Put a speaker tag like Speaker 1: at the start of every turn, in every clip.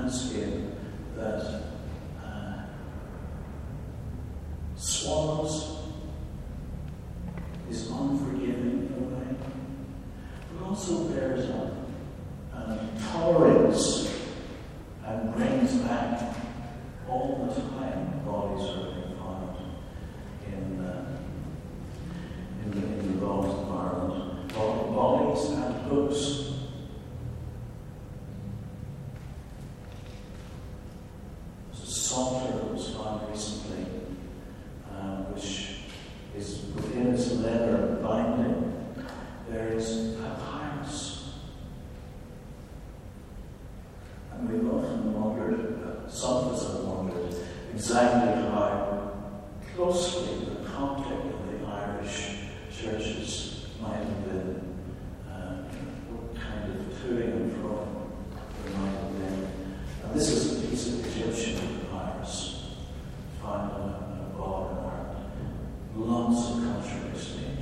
Speaker 1: landscape that swallows, is unforgiving in a way, but also bears up and tolerates and brings back all the time. Bodies are being found in the bones of Ireland. Bodies and hooks. There's a psalter that was found recently, which is within its leather binding. There is papyrus. And we've often wondered, some of us have wondered, exactly how closely the conflict of the Irish churches might have been, what kind of toing and froing there might have been. And this is a piece of Egyptian papyrus found in a bog in Ireland. Lots of cultural exchange.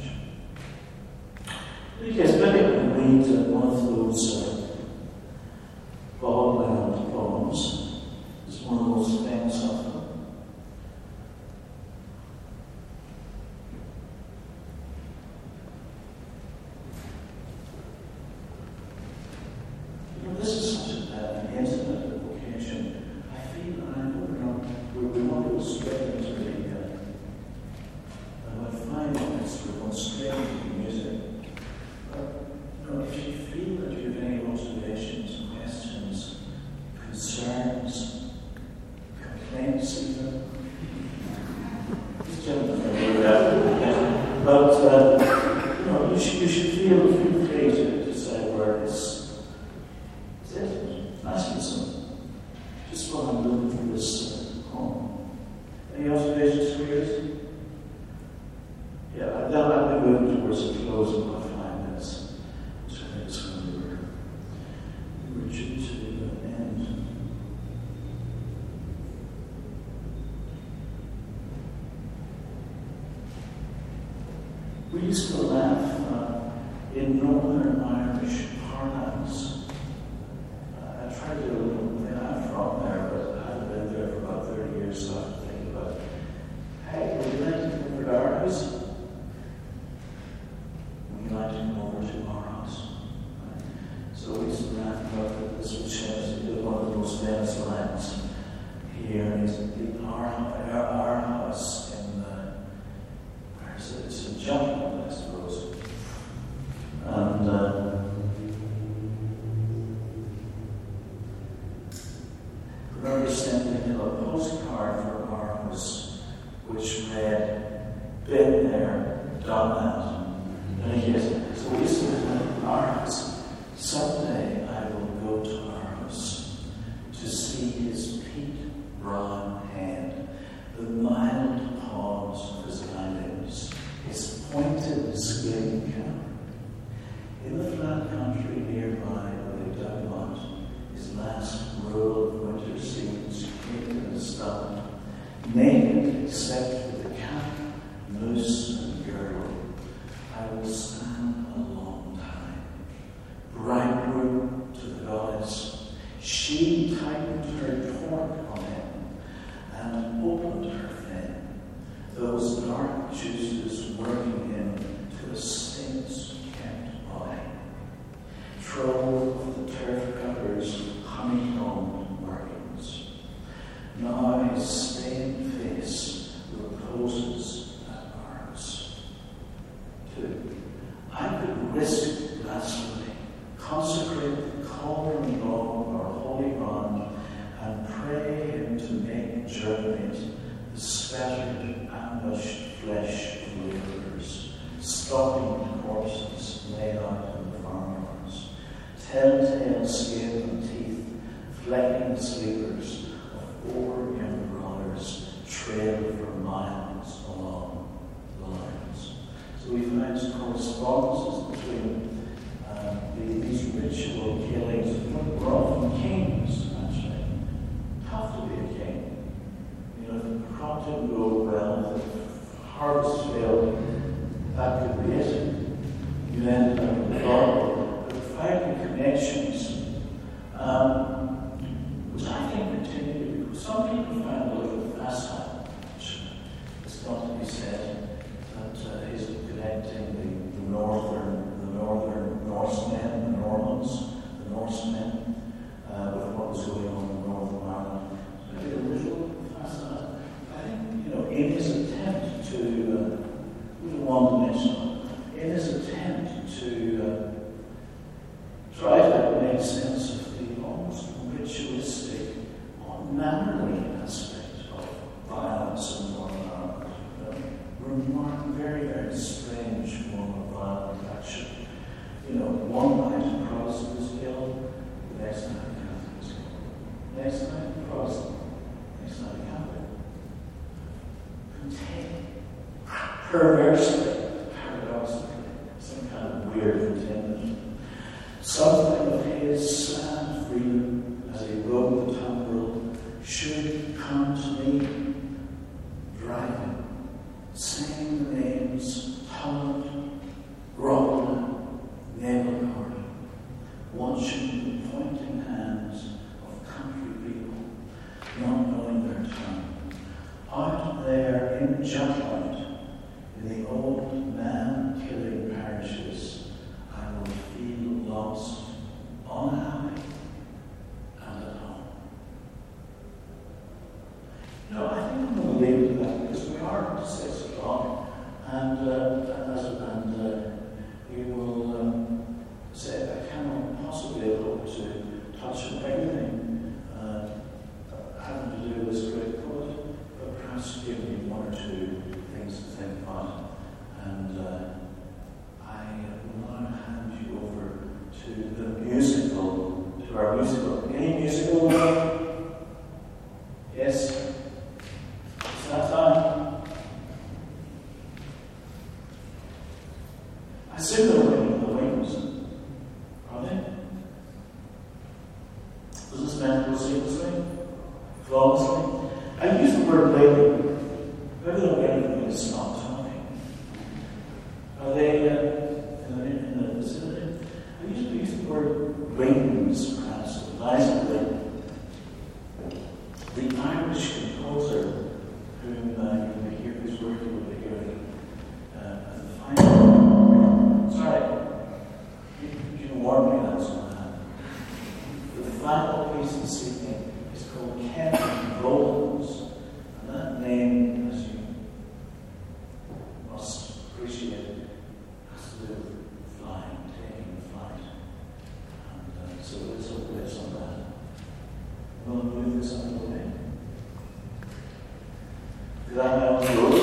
Speaker 1: Yes, maybe we read one of those Bogland poems. It's one of the most famous of them. This is such an intimate vocation. I feel, and I know we want to go straight into the about 5 minutes we're going straight into the music. But if you feel that you have any observations, questions, concerns, complaints even, these gentlemen are really out. But you should feel free to say where it's asking some. Just while I'm looking for this home. Any observations for yours? Yeah, I've been moving towards the close of about 5 minutes. So I think it's when we were due to end. We used to laugh in Northern Irish parlance. I tried to do a little thing. I'm from there, but I haven't been there for about 30 years, so I have to think about it. Hey, would you like to come over to our house? Would you like to come over to our house? Right. So we used to laugh about this was one of the most famous lines here. It's our house in where is it? It's in Jutland, I suppose. And I remember sending him a postcard from our house which read, "Been there, done that." And he said, so we used to live in our house. Someday I will go to our house to see his peat brown head, the mild pause of his eyelids, his pointed skin cap. In the flat country nearby where they dug out his last row of winter seeds caked in his stomach, naked except for the cap, noose, and girdle, I will stand a long time. Bridegroom to the goddess, she tightened her torque on him and opened her fin, those dark juices working him to a saint's-kept body. Trove of the turf cutters honeycombed markings. Now his stained face reposes at ours. 2. I could risk blasphemy, consecrate the cauldron long of our holy ground, and pray him to make germinate the scattered, ambushed flesh of laborers, stalking corpses laid out in the farmyards, telltale skin and teeth, flecking the sleepers of 4 young brothers trailed for miles along the lines. So we find correspondences between these ritual killings. We're often kings, actually. Have to be a king. If the crop didn't go well, if the harvest failed, that could be it. You ended up with God. But finding connections, which I some people find it a little facile, which it's got to be said that he's connecting the northern Norsemen, the Normans, the Norsemen, with what was going on in Northern Ireland. So maybe a little facile. I think, in his attempt to, one-dimensional, in his attempt to try to make sense of the almost ritualistic, mannerly aspect of violence in Northern Ireland. Very, very strange form of violent action. One night a Protestant is killed, the next night a Catholic is killed. Next night a Protestant, next night a Catholic. Perversely, paradoxically, some kind of weird contentment. Something of his sad freedom as he rode the tumbril should come to me, driving, saying the names Holland, Rocklin, Nailcorn, watching the pointing hands of country people, not knowing their tongue. Out there in Jutland, in the old man-killing parishes, I will feel lost, unhappy, and at home. I think I'm going to leave it at that because we are at 6 o'clock, and we will say I cannot possibly hope to touch on everything having to do with this great poet, but perhaps give me one or two things to think about. And I will now hand you over to our musical. Any musical? Yes? It's that time. I assume they're winning the wings. Are they? Was this meant to go seamlessly? Flawlessly? I use the word labor. Maybe they'll get anything to stop talking. Are they in the vicinity? I usually use the word wings, perhaps, advisedly. The Irish composer whom you will hear, whose work you will be hearing at the final. Sorry, you can warn me that's not happening. But the final piece this evening is called Ken Rollins, and that name, as you must appreciate, has to do with flying, taking flight. And so it's a place on that. We'll move this out of the way. Did I know?